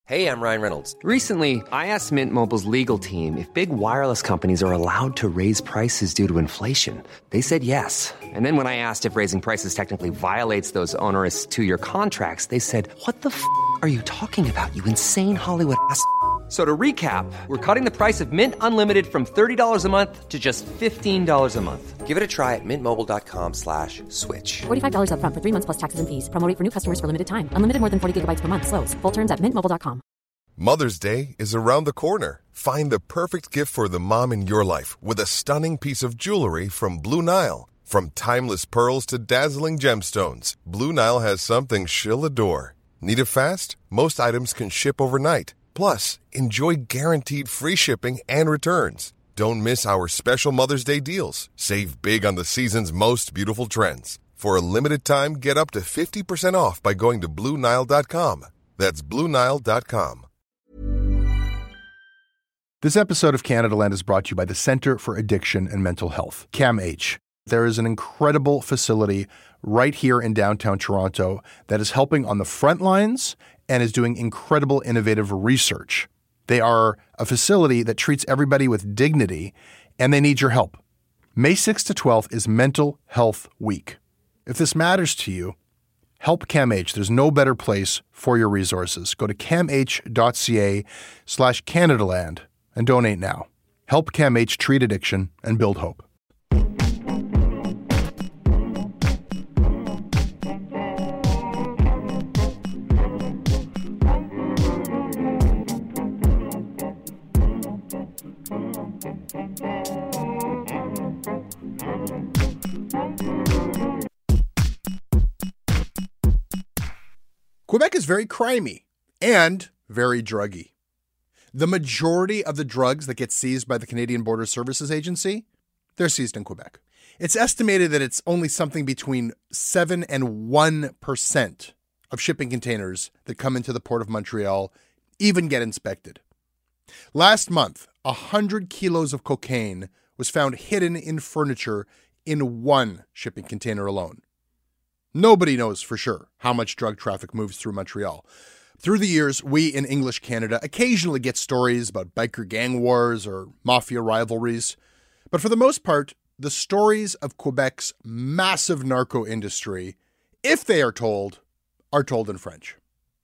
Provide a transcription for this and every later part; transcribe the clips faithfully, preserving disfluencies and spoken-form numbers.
Hey, I'm Ryan Reynolds. Recently, I asked Mint Mobile's legal team if big wireless companies are allowed to raise prices due to inflation. They said yes. And then when I asked if raising prices technically violates those onerous two-year contracts, they said, what the f*** are you talking about, you insane Hollywood ass f- So to recap, we're cutting the price of Mint Unlimited from thirty dollars a month to just fifteen dollars a month. Give it a try at mintmobile.com slash switch. forty-five dollars up front for three months plus taxes and fees. Promo rate for new customers for limited time. Unlimited more than forty gigabytes per month. Slows full terms at mint mobile dot com. Mother's Day is around the corner. Find the perfect gift for the mom in your life with a stunning piece of jewelry from Blue Nile. From timeless pearls to dazzling gemstones, Blue Nile has something she'll adore. Need it fast? Most items can ship overnight. Plus, enjoy guaranteed free shipping and returns. Don't miss our special Mother's Day deals. Save big on the season's most beautiful trends. For a limited time, get up to fifty percent off by going to Blue Nile dot com. That's Blue Nile dot com. This episode of Canada Land is brought to you by the Centre for Addiction and Mental Health, CAMH. There is an incredible facility right here in downtown Toronto that is helping on the front lines and is doing incredible innovative research. They are a facility that treats everybody with dignity, and they need your help. May sixth to twelfth is Mental Health Week. If this matters to you, help CAMH. There's no better place for your resources. Go to camh.ca slash CanadaLand and donate now. Help CAMH treat addiction and build hope. Quebec is very crimey and very druggy. The majority of the drugs that get seized by the Canadian Border Services Agency, they're seized in Quebec. It's estimated that it's only something between seven and one percent of shipping containers that come into the Port of Montreal even get inspected. Last month, one hundred kilos of cocaine was found hidden in furniture in one shipping container alone. Nobody knows for sure how much drug traffic moves through Montreal. Through the years, we in English Canada occasionally get stories about biker gang wars or mafia rivalries. But for the most part, the stories of Quebec's massive narco industry, if they are told, are told in French.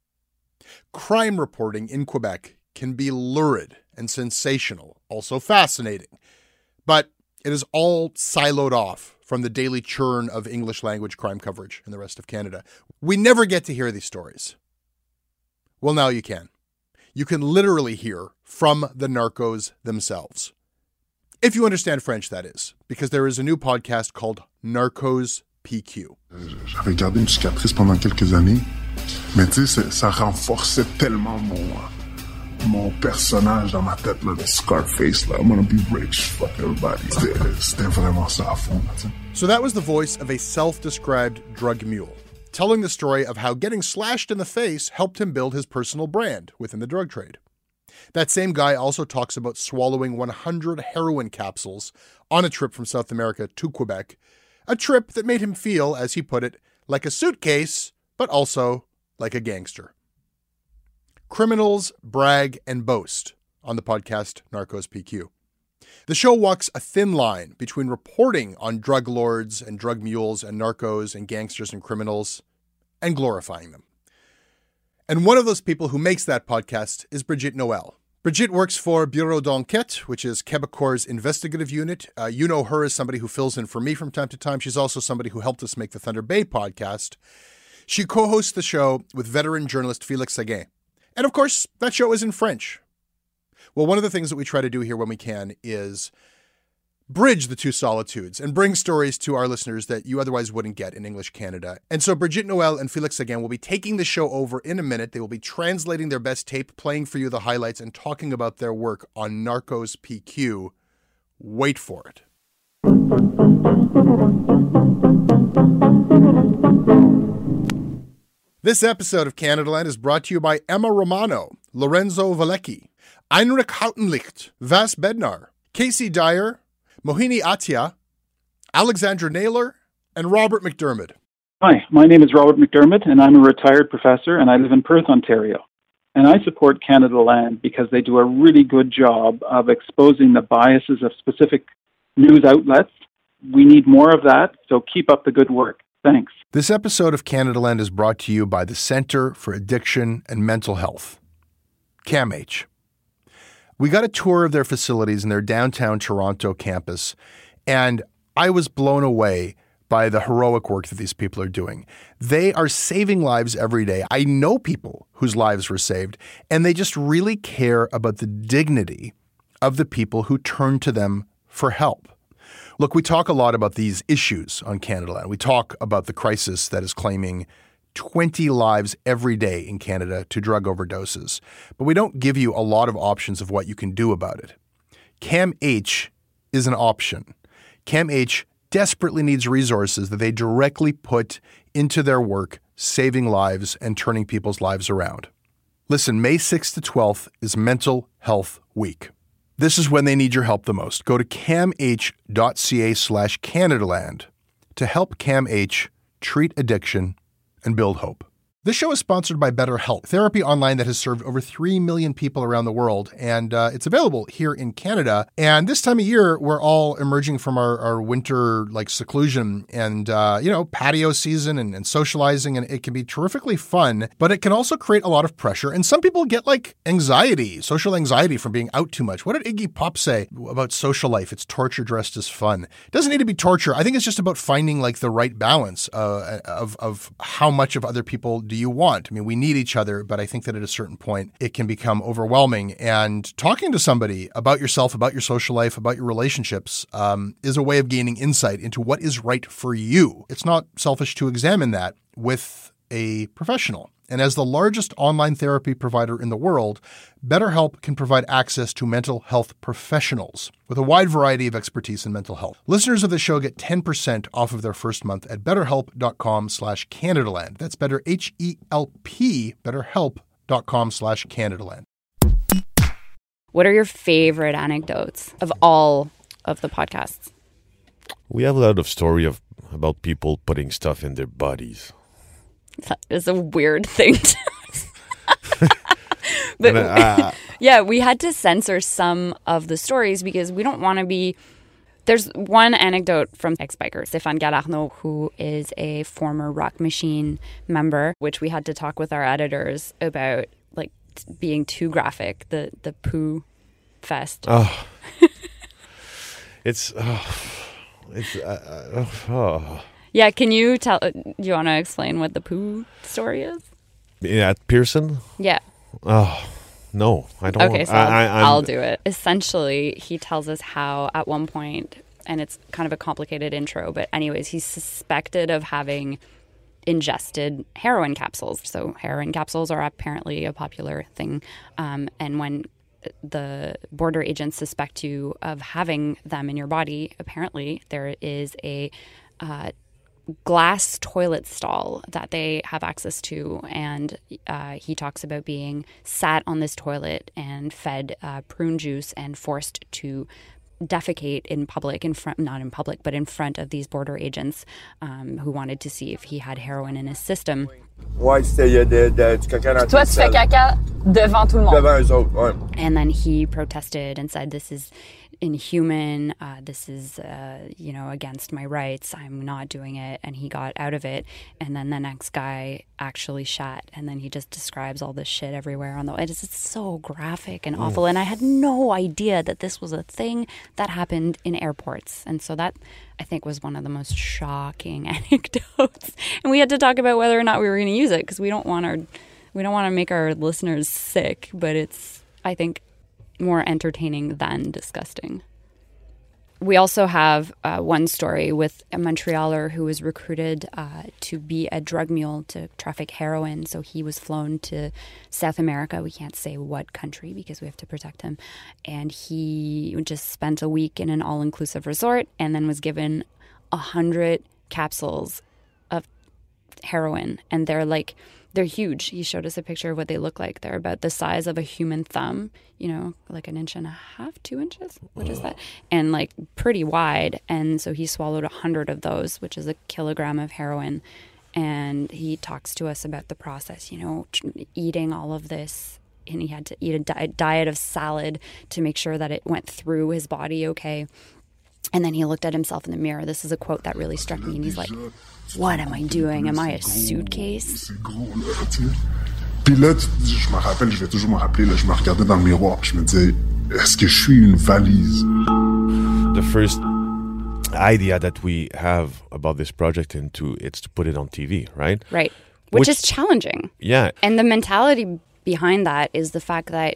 Crime reporting in Quebec can be lurid and sensational, also fascinating. But it is all siloed off from the daily churn of English language crime coverage in the rest of Canada. We never get to hear these stories. Well, now you can. You can literally hear from the narcos themselves. If you understand French, that is, because there is a new podcast called Narcos P Q. J'avais gardé une cicatrice pendant quelques années, mais tu sais, ça renforçait tellement mon, mon personnage dans ma tête, là, le Scarface, là. I'm gonna be rich, fuck everybody. C'était, c'était vraiment ça à fond, tu sais. So that was the voice of a self-described drug mule, telling the story of how getting slashed in the face helped him build his personal brand within the drug trade. That same guy also talks about swallowing one hundred heroin capsules on a trip from South America to Quebec, a trip that made him feel, as he put it, like a suitcase, but also like a gangster. Criminals brag and boast on the podcast Narcos P Q. The show walks a thin line between reporting on drug lords and drug mules and narcos and gangsters and criminals and glorifying them. And one of those people who makes that podcast is Brigitte Noel. Brigitte works for Bureau d'Enquête, which is Quebecor's investigative unit. Uh, you know her as somebody who fills in for me from time to time. She's also somebody who helped us make the Thunder Bay podcast. She co-hosts the show with veteran journalist Félix Séguin. And of course, that show is in French. Well, one of the things that we try to do here when we can is bridge the two solitudes and bring stories to our listeners that you otherwise wouldn't get in English Canada. And so Brigitte Noel and Félix Séguin will be taking the show over in a minute. They will be translating their best tape, playing for you the highlights, and talking about their work on Narcos P Q. Wait for it. This episode of Canada Land is brought to you by Emma Romano, Lorenzo Valecki, Heinrich Hautenlicht, Vas Bednar, Casey Dyer, Mohini Atia, Alexandra Naylor, and Robert McDermott. Hi, my name is Robert McDermott, and I'm a retired professor, and I live in Perth, Ontario. And I support Canada Land because they do a really good job of exposing the biases of specific news outlets. We need more of that, so keep up the good work. Thanks. This episode of Canada Land is brought to you by the Centre for Addiction and Mental Health, C A M H. We got a tour of their facilities in their downtown Toronto campus, and I was blown away by the heroic work that these people are doing. They are saving lives every day. I know people whose lives were saved, and they just really care about the dignity of the people who turn to them for help. Look, we talk a lot about these issues on Canada Land. We talk about the crisis that is claiming twenty lives every day in Canada to drug overdoses, but we don't give you a lot of options of what you can do about it. C A M H is an option. C A M H desperately needs resources that they directly put into their work, saving lives and turning people's lives around. Listen, May sixth to twelfth is Mental Health Week. This is when they need your help the most. Go to camh.ca slash CanadaLand to help C A M H treat addiction and build hope. This show is sponsored by BetterHelp, therapy online that has served over three million people around the world, and uh, it's available here in Canada. And this time of year, we're all emerging from our, our winter like seclusion and, uh, you know, patio season and, and socializing, and it can be terrifically fun, but it can also create a lot of pressure. And some people get like anxiety, social anxiety from being out too much. What did Iggy Pop say about social life? It's torture dressed as fun. It doesn't need to be torture. I think it's just about finding like the right balance uh, of, of how much of other people do you want? I mean, we need each other, but I think that at a certain point, it can become overwhelming. And talking to somebody about yourself, about your social life, about your relationships um, is a way of gaining insight into what is right for you. It's not selfish to examine that with a professional. And as the largest online therapy provider in the world, BetterHelp can provide access to mental health professionals with a wide variety of expertise in mental health. Listeners of the show get ten percent off of their first month at betterhelp.com slash CanadaLand. That's better, H E L P, betterhelp.com slash CanadaLand. What are your favorite anecdotes of all of the podcasts? We have a lot of story of about people putting stuff in their bodies. That is a weird thing to but uh, yeah, we had to censor some of the stories because we don't want to be... There's one anecdote from ex-biker, Stéphane Galarneau, who is a former Rock Machine member, which we had to talk with our editors about, like, t- being too graphic, the, the poo fest. Oh. it's... Oh, it's... Uh, uh, oh. Yeah, can you tell... Do you want to explain what the poo story is? Yeah, at Pearson? Yeah. Oh, no, I don't. Okay, so I, I'll, I, I'll do it. Essentially, he tells us how at one point, and it's kind of a complicated intro, but anyways, he's suspected of having ingested heroin capsules. So heroin capsules are apparently a popular thing. Um, and when the border agents suspect you of having them in your body, apparently there is a uh, glass toilet stall that they have access to, and uh, he talks about being sat on this toilet and fed uh, prune juice and forced to defecate in public, in front, not in public, but in front of these border agents um, who wanted to see if he had heroin in his system. Ouais, c'était il y a de, de, du caca dans Toi, tu fais caca devant tout le monde. Devant eux autres, ouais. And then he protested and said, this is inhuman. Uh, this is, uh, you know, against my rights. I'm not doing it. And he got out of it. And then the next guy actually shat. And then he just describes all this shit everywhere on the... It's, it's so graphic and awful. Mm. And I had no idea that this was a thing that happened in airports. And so that, I think, was one of the most shocking anecdotes. And we had to talk about whether or not we were going to use it because we don't want our... We don't want to make our listeners sick, but it's, I think, more entertaining than disgusting. We also have uh, one story with a Montrealer who was recruited uh, to be a drug mule to traffic heroin. So he was flown to South America. We can't say what country because we have to protect him. And he just spent a week in an all-inclusive resort and then was given a hundred capsules of heroin. And they're like... They're huge. He showed us a picture of what they look like. They're about the size of a human thumb, you know, like an inch and a half, two inches. What is that? And like pretty wide. And so he swallowed a hundred of those, which is a kilogram of heroin. And he talks to us about the process, you know, eating all of this and he had to eat a di- diet of salad to make sure that it went through his body okay. And then he looked at himself in the mirror. This is a quote that really struck me. And he's like, what am I doing? Am I a suitcase? Puis là, je me rappelle, je vais toujours me rappeler, là, je me regardais dans le miroir, puis je me disais, est-ce que je suis une valise? The first idea that we have about this project and to it's to put it on T V, right? Right. Which, Which is challenging. Yeah. And the mentality behind that is the fact that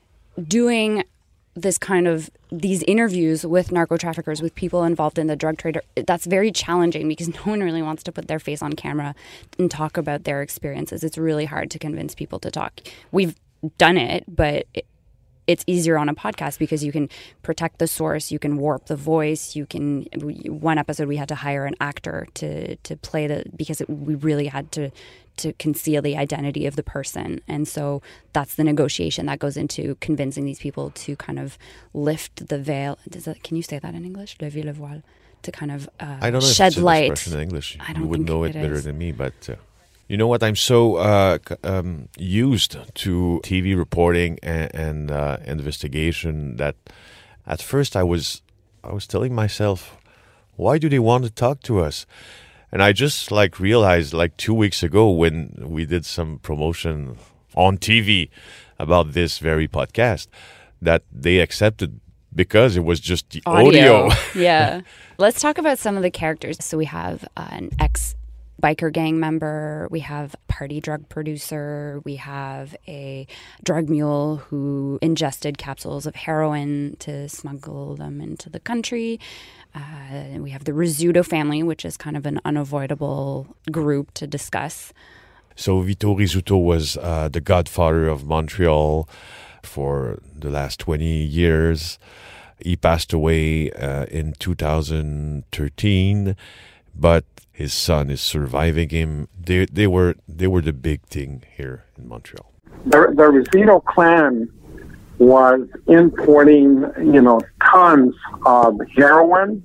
doing this kind of these interviews with narco traffickers, with people involved in the drug trade, that's very challenging because no one really wants to put their face on camera and talk about their experiences. It's really hard to convince people to talk. We've done it, but it, it's easier on a podcast because you can protect the source, you can warp the voice, you can. One episode we had to hire an actor to to play the because it, we really had to. to conceal the identity of the person. And so that's the negotiation that goes into convincing these people to kind of lift the veil. Does that, can you say that in English? Lever le voile. To kind of uh, I don't know shed if it's an light. expression in English. I don't you would think know it it better is. than me, but uh, you know what? I'm so uh, um, used to T V reporting and, and uh, investigation that at first I was I was telling myself, why do they want to talk to us? And I just like realized like two weeks ago when we did some promotion on T V about this very podcast that they accepted because it was just the audio. audio. Yeah. Let's talk about some of the characters. So we have uh, an ex-biker gang member. We have a party drug producer. We have a drug mule who ingested capsules of heroin to smuggle them into the country. Uh, we have the Rizzuto family, which is kind of an unavoidable group to discuss. So Vito Rizzuto was uh, the godfather of Montreal for the last twenty years. He passed away uh, in two thousand thirteen, but his son is surviving him. They they were they were the big thing here in Montreal. The, the Rizzuto clan was importing, you know, tons of heroin,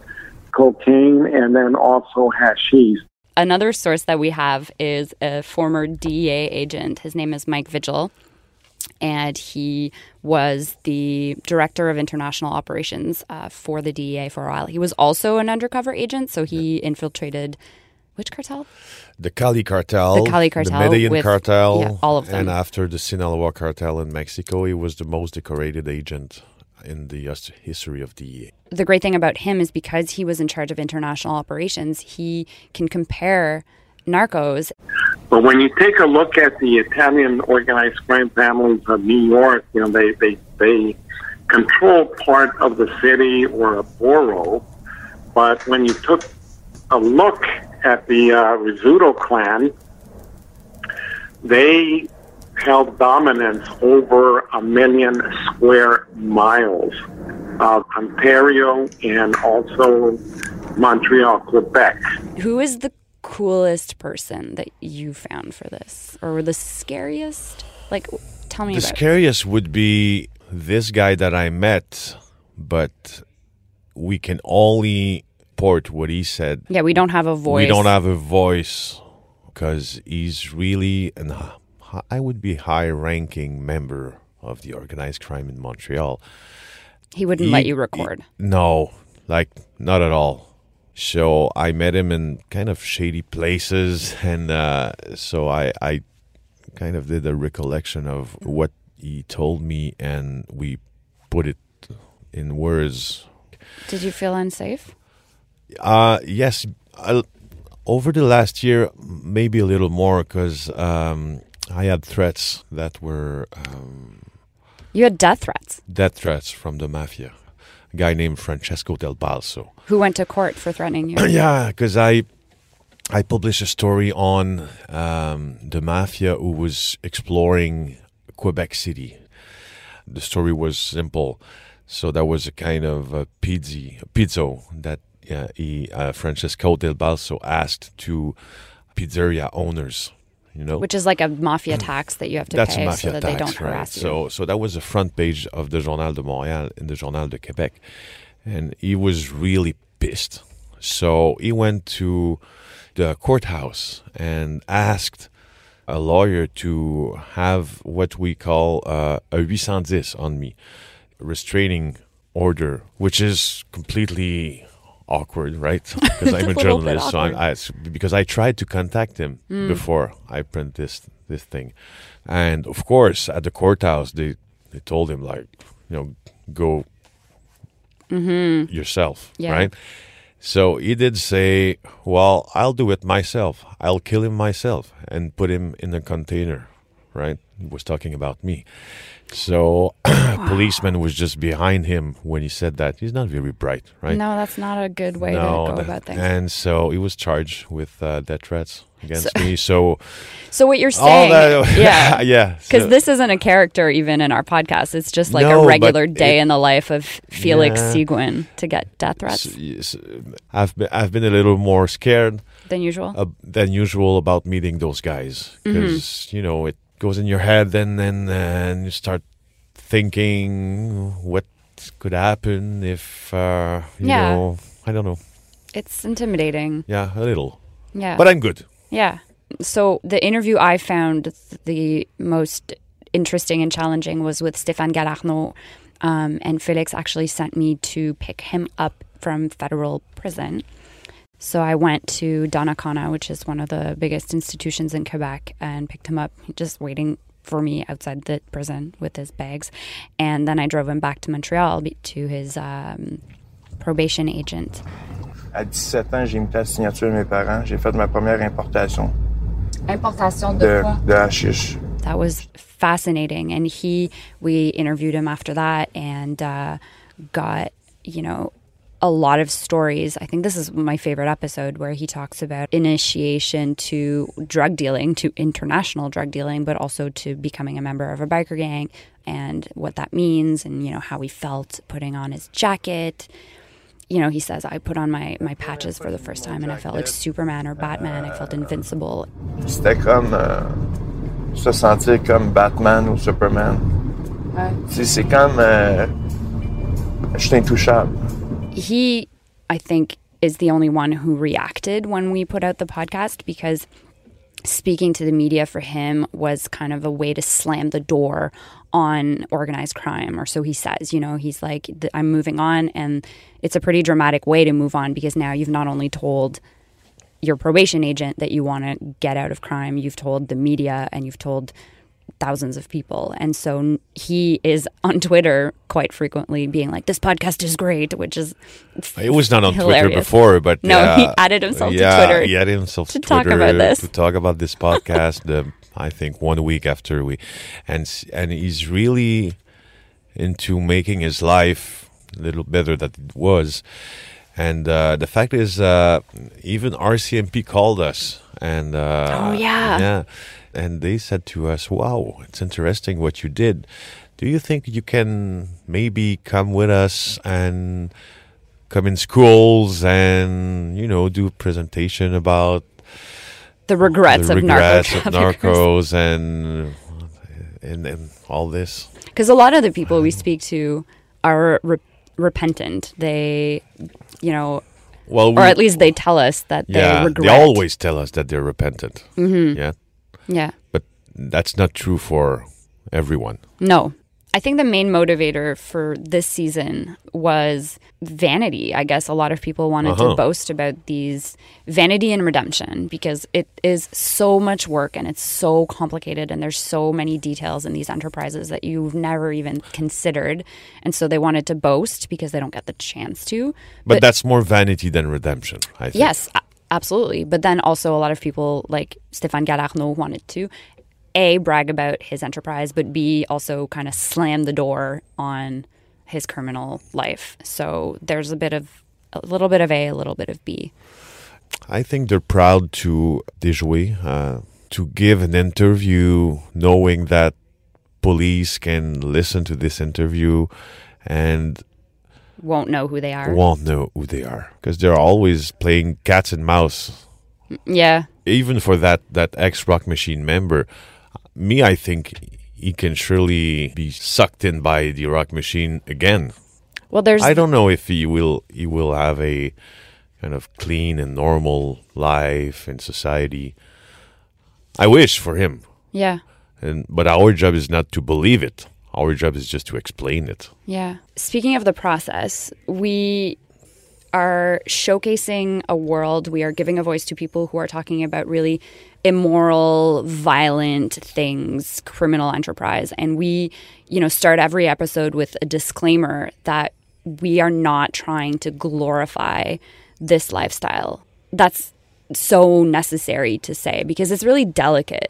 cocaine, and then also hashish. Another source that we have is a former D E A agent. His name is Mike Vigil, and he was the director of international operations uh, for the D E A for a while. He was also an undercover agent, so he infiltrated which cartel? The Cali cartel, the Cali cartel, the Medellin with, cartel, yeah, all of them. And after the Sinaloa cartel in Mexico, he was the most decorated agent in the history of D E A. The great thing about him is because he was in charge of international operations, he can compare narcos. But when you take a look at the Italian organized crime families of New York, you know, they, they, they control part of the city or a borough. But when you took a look at the uh, Rizzuto clan, they held dominance over a million square miles of Ontario and also Montreal, Quebec. Who is the coolest person that you found for this? Or the scariest? Like, tell me the about it. The scariest would be this guy that I met, but we can only port what he said. Yeah, we don't have a voice. We don't have a voice because he's really an I would be high-ranking member of the organized crime in Montreal. He wouldn't he, let you record? He, no, like, not at all. So I met him in kind of shady places, and uh, so I, I kind of did a recollection of what he told me, and we put it in words. Did you feel unsafe? Uh, yes. I, over the last year, maybe a little more, because... Um, I had threats that were... Um, you had death threats? Death threats from the mafia. A guy named Francesco Del Balso. Who went to court for threatening you? Yeah, because I I published a story on um, the mafia who was exploring Quebec City. The story was simple. So that was a kind of a pizzi, a pizzo that uh, he, uh, Francesco Del Balso asked to pizzeria owners. You know? Which is like a mafia tax that you have to That's pay a mafia so that tax, they don't right? harass you. So, so that was the front page of the Journal de Montréal and the Journal de Québec. And he was really pissed. So he went to the courthouse and asked a lawyer to have what we call uh, a eight ten on me, restraining order, which is completely awkward, right? Because I'm a, a journalist, so I, I, because I tried to contact him mm. before I print this this thing, and of course at the courthouse they they told him, like, you know, go mm-hmm. yourself, yeah. right? So he did say, well, I'll do it myself. I'll kill him myself and put him in a container, right? He was talking about me. So a policeman was just behind him when he said that. He's not very bright, right? No, that's not a good way no, to go that, about things. And so he was charged with uh, death threats against so, me. So so what you're saying, that, yeah, yeah, because so, this isn't a character even in our podcast. It's just like no, a regular day it, in the life of Felix yeah. Seguin to get death threats. So, yes, I've been, I've been a little more scared than usual uh, than usual about meeting those guys because mm-hmm. you know it goes in your head and then and you start thinking what could happen if uh, you yeah. know I don't know. It's intimidating. Yeah, a little. Yeah, but I'm good. Yeah. So the interview I found the most interesting and challenging was with Stéphane Galarneau, um, and Felix actually sent me to pick him up from federal prison. So I went to Donnacona, which is one of the biggest institutions in Quebec, and picked him up, just waiting for me outside the prison with his bags. And then I drove him back to Montreal to his um, probation agent. À dix-sept ans, j'ai mis la signature de mes parents. J'ai fait ma première importation. Importation de, de quoi? De hashish. That was fascinating. And he, we interviewed him after that and uh, got, you know, a lot of stories. I think this is my favorite episode where he talks about initiation to drug dealing, to international drug dealing, but also to becoming a member of a biker gang and what that means and, you know, how he felt putting on his jacket. You know, he says, I put on my, my patches for the first time and I felt like Superman or Batman. I felt invincible. C'était comme euh, se sentir comme Batman ou Superman. Ouais. C'est comme euh, je suis intouchable. He, I think, is the only one who reacted when we put out the podcast because speaking to the media for him was kind of a way to slam the door on organized crime, or so he says. You know, he's like, I'm moving on, and it's a pretty dramatic way to move on because now you've not only told your probation agent that you want to get out of crime, you've told the media and you've told thousands of people. And so he is on Twitter quite frequently being like, this podcast is great, which is It was not on hilarious. Twitter before, but no, uh, he added himself yeah, to Twitter. he added himself to to talk Twitter about this. to talk about this podcast. the, I think one week after we, and and he's really into making his life a little better than it was. And uh, the fact is, uh, even R C M P called us, and uh, oh yeah, yeah, and they said to us, "Wow, it's interesting what you did. Do you think you can maybe come with us and come in schools and, you know, do a presentation about the regrets, the of regrets narco of narcos and, and and all this?" Because a lot of the people we speak to are re- repentant. They, you know, well, we, or at least they tell us that yeah, they regret. They always tell us that they're repentant. Mm-hmm. Yeah. Yeah. But that's not true for everyone. No. I think the main motivator for this season was vanity. I guess a lot of people wanted uh-huh. to boast about these vanity and redemption because it is so much work and it's so complicated and there's so many details in these enterprises that you've never even considered. And so they wanted to boast because they don't get the chance to. But, but that's more vanity than redemption, I think. Yes, a- absolutely. But then also a lot of people like Stéphane Galarneau wanted to A, brag about his enterprise, but B, also kind of slam the door on his criminal life. So there's a bit of, a little bit of A, a little bit of B. I think they're proud to déjouer, uh, to give an interview knowing that police can listen to this interview and won't know who they are. Won't know who they are because they're always playing cats and mouse. Yeah. Even for that, that ex-Rock Machine member, me, I think he can surely be sucked in by the Rock Machine again. Well, there's. I don't know if he will. He will have a kind of clean and normal life in society. I wish for him. Yeah. And but our job is not to believe it. Our job is just to explain it. Yeah. Speaking of the process, we are showcasing a world. We are giving a voice to people who are talking about really immoral, violent things, criminal enterprise. And we, you know, start every episode with a disclaimer that we are not trying to glorify this lifestyle. That's so necessary to say because it's really delicate.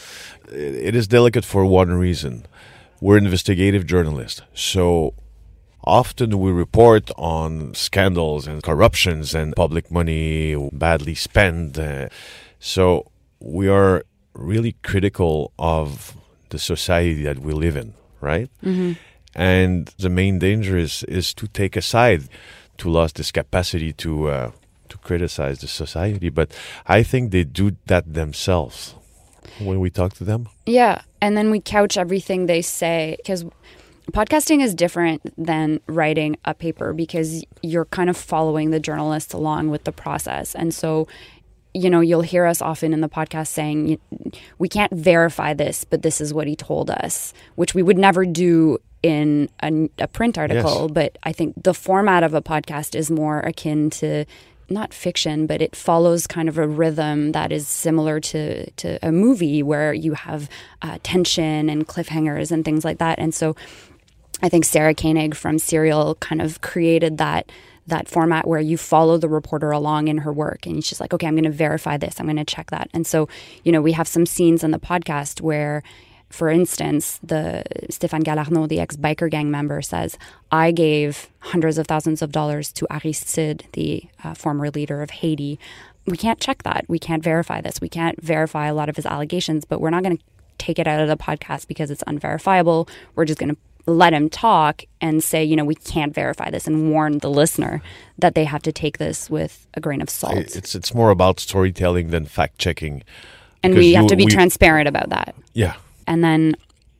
It is delicate for one reason. We're investigative journalists. So often we report on scandals and corruptions and public money badly spent. Uh, so we are really critical of the society that we live in, right? Mm-hmm. And the main danger is, is to take a side, to lose this capacity to uh, to criticize the society. But I think they do that themselves when we talk to them. Yeah. And then we couch everything they say because podcasting is different than writing a paper because you're kind of following the journalists along with the process. And so, you know, you'll hear us often in the podcast saying, we can't verify this, but this is what he told us, which we would never do in a, a print article. Yes. But I think the format of a podcast is more akin to not fiction, but it follows kind of a rhythm that is similar to, to a movie where you have uh, tension and cliffhangers and things like that. And so I think Sarah Koenig from Serial kind of created that that format where you follow the reporter along in her work and she's like, okay, I'm going to verify this. I'm going to check that. And so, you know, we have some scenes in the podcast where, for instance, the Stéphane Galarno, the ex-biker gang member, says, I gave hundreds of thousands of dollars to Aristide, the uh, former leader of Haiti. We can't check that. We can't verify this. We can't verify a lot of his allegations, but we're not going to take it out of the podcast because it's unverifiable. We're just going to let him talk and say, you know, we can't verify this and warn the listener that they have to take this with a grain of salt. It's it's more about storytelling than fact-checking. And we have you, to be we, transparent about that. Yeah. And then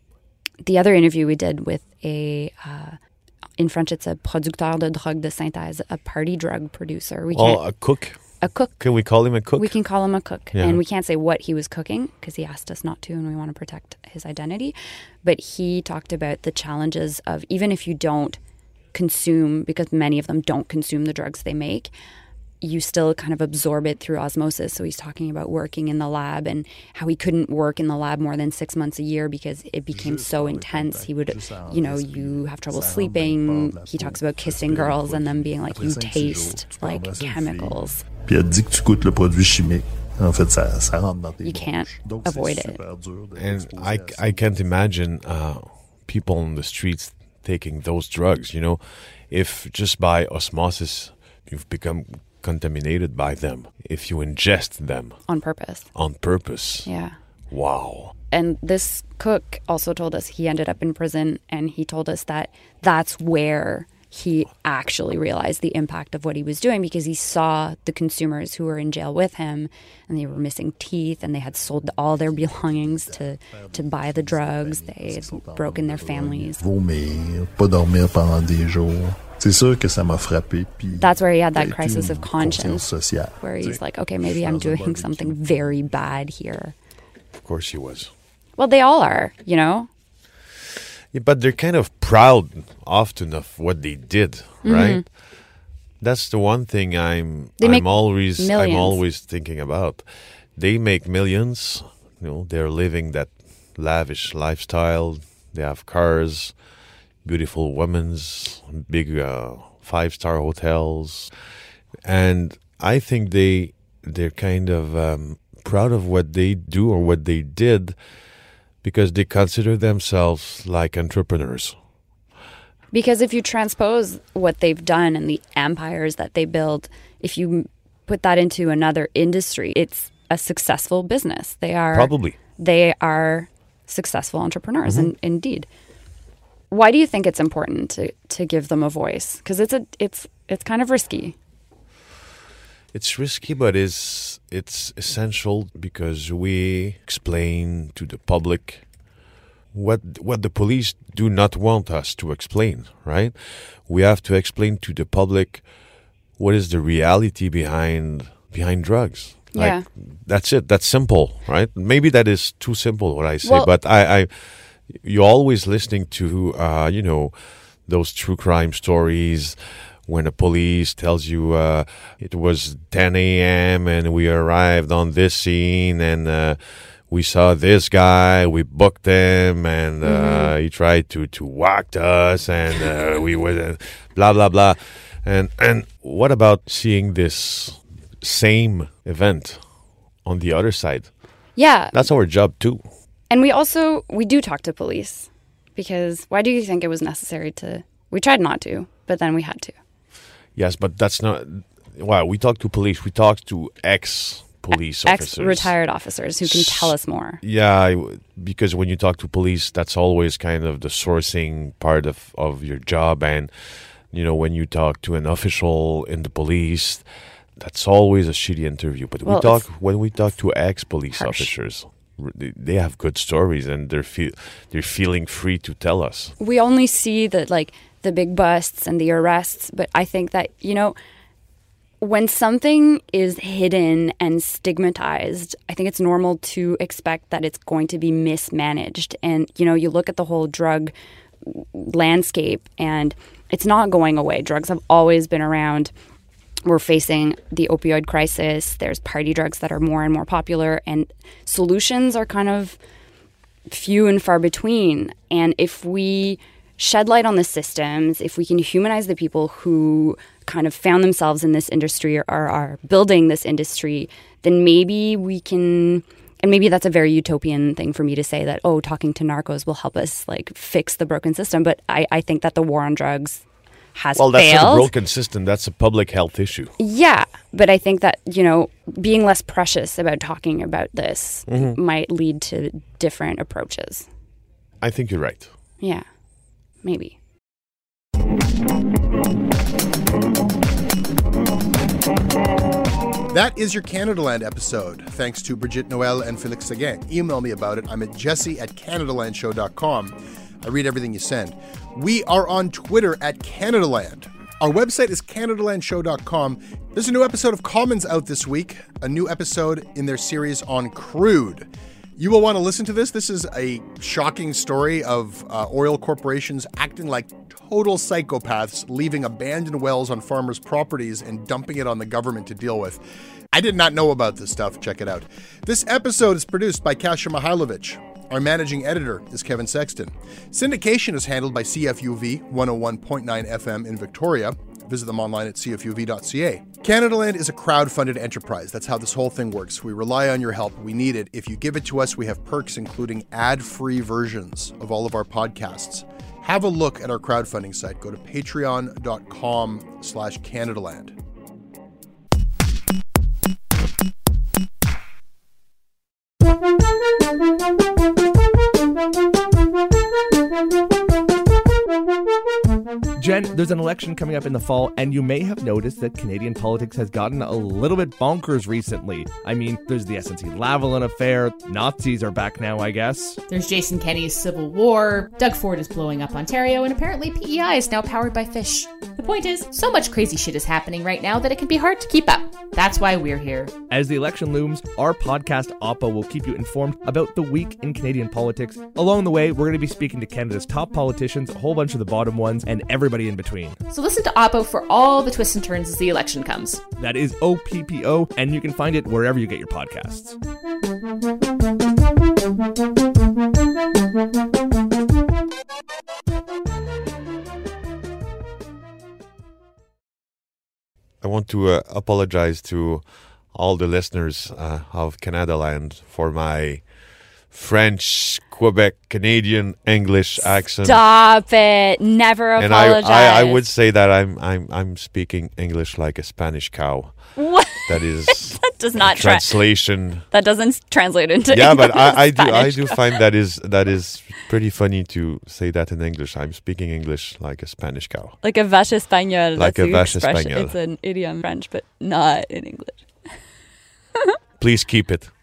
the other interview we did with a, uh, in French, it's a producteur de drogue de synthèse, a party drug producer. We well, can't, a cook. A cook. Can we call him a cook? We can call him a cook. Yeah. And we can't say what he was cooking because he asked us not to and we want to protect his identity. But he talked about the challenges of even if you don't consume, because many of them don't consume the drugs they make, you still kind of absorb it through osmosis. So he's talking about working in the lab and how he couldn't work in the lab more than six months a year because it became so intense. He would, you know, you have trouble sleeping. He talks about kissing girls and them being like, you taste like chemicals. Puis elle dit que tu goûtes le produit chimique. En fait, ça, ça rentre dans tes You can't avoid it. And I, I can't imagine uh, people on the streets taking those drugs, you know. If just by osmosis you've become contaminated by them, if you ingest them. On purpose. On purpose. Yeah. Wow. And this cook also told us he ended up in prison, and he told us that that's where he actually realized the impact of what he was doing because he saw the consumers who were in jail with him and they were missing teeth and they had sold all their belongings to, to buy the drugs. They had broken their families. Vomir, pas dormir pendant des jours. C'est sûr que ça m'a frappé. That's where he had that crisis of conscience where he's like, okay, maybe I'm doing something very bad here. Of course he was. Well, they all are, you know? Yeah, but they're kind of proud often of what they did, mm-hmm. right? That's the one thing I'm they I'm always millions. I'm always thinking about. They make millions, you know, they're living that lavish lifestyle. They have cars, beautiful women's, big uh, five-star hotels. And I think they they're kind of um, proud of what they do or what they did because they consider themselves like entrepreneurs. Because if you transpose what they've done and the empires that they build, if you put that into another industry, it's a successful business. They are probably they are successful entrepreneurs, mm-hmm. in, indeed. Why do you think it's important to, to give them a voice? Because it's a it's it's kind of risky. It's risky, but it's it's essential because we explain to the public what what the police do not want us to explain, right? We have to explain to the public what is the reality behind behind drugs. Yeah. Like, that's it. That's simple, right? Maybe that is too simple what I say, Well- but I, I, you're always listening to, uh, you know, those true crime stories when the police tells you uh, it was ten a.m. and we arrived on this scene and uh, we saw this guy, we booked him, and uh, Mm-hmm. he tried to, to whack us, and uh, we were uh, blah, blah, blah. And, and what about seeing this same event on the other side? Yeah. That's our job too. And we also, we do talk to police because why do you think it was necessary to, we tried not to, but then we had to. Yes, but that's not, wow, we talk to police, we talk to ex-police officers. Ex-retired officers who can tell us more. Yeah, I- because when you talk to police, that's always kind of the sourcing part of, of your job. And, you know, when you talk to an official in the police, that's always a shitty interview. But Well, we talk it's when we talk to ex-police harsh. officers, r- they- they have good stories and they're fe- they're feeling free to tell us. We only see the like the big busts and the arrests, but I think that, you know, when something is hidden and stigmatized, I think it's normal to expect that it's going to be mismanaged. And, you know, you look at the whole drug landscape and it's not going away. Drugs have always been around. We're facing the opioid crisis. There's party drugs that are more and more popular, and solutions are kind of few and far between. And if we shed light on the systems, if we can humanize the people who kind of found themselves in this industry or are, are building this industry, then maybe we can, and maybe that's a very utopian thing for me to say that, oh, talking to narcos will help us like fix the broken system. But I, I think that the war on drugs has Well, that's failed. not a broken system. That's a public health issue. Yeah, but I think that, you know, being less precious about talking about this Mm-hmm. might lead to different approaches. I think you're right. Yeah, maybe. That is your Canadaland episode. Thanks to Brigitte Noel and Felix Seguin. Email me about it. I'm at jesse at canadalandshow dot com. I read everything you send. We are on Twitter at Canadaland. Our website is canadalandshow dot com. There's a new episode of Commons out this week, a new episode in their series on crude. You will want to listen to this. This is a shocking story of uh, oil corporations acting like total psychopaths, leaving abandoned wells on farmers' properties and dumping it on the government to deal with. I did not know about this stuff. Check it out. This episode is produced by Kasia Mihailovich. Our managing editor is Kevin Sexton. Syndication is handled by C F U V one oh one point nine F M in Victoria. Visit them online at c f u v dot c a. Canadaland is a crowd-funded enterprise. That's how this whole thing works. We rely on your help. We need it. If you give it to us, we have perks, including ad-free versions of all of our podcasts. Have a look at our crowdfunding site. Go to patreon dot com slash Canadaland. Jen, there's an election coming up in the fall, and you may have noticed that Canadian politics has gotten a little bit bonkers recently. I mean, there's the S N C-Lavalin affair, Nazis are back now, I guess. There's Jason Kenney's Civil War, Doug Ford is blowing up Ontario, and apparently P E I is now powered by fish. The point is, so much crazy shit is happening right now that it can be hard to keep up. That's why we're here. As the election looms, our podcast, Oppo, will keep you informed about the week in Canadian politics. Along the way, we're going to be speaking to Canada's top politicians, a whole bunch of the bottom ones, and everybody in between. So listen to Oppo for all the twists and turns as the election comes. That is O P P O, and you can find it wherever you get your podcasts. I want to uh, apologize to all the listeners uh, of Canadaland for my French, Quebec, Canadian, English accent. Stop it. Never and apologize. I, I, I would say that I'm I'm I'm speaking English like a Spanish cow. What? That is that does not a tra- translation. That doesn't translate into yeah, English, but I, I do I Spanish do cow. find that is that is pretty funny to say that in English. I'm speaking English like a Spanish cow. Like a vache espagnole. Like That's a the vache expression. espagnole. It's an idiom in French, but not in English. Please keep it.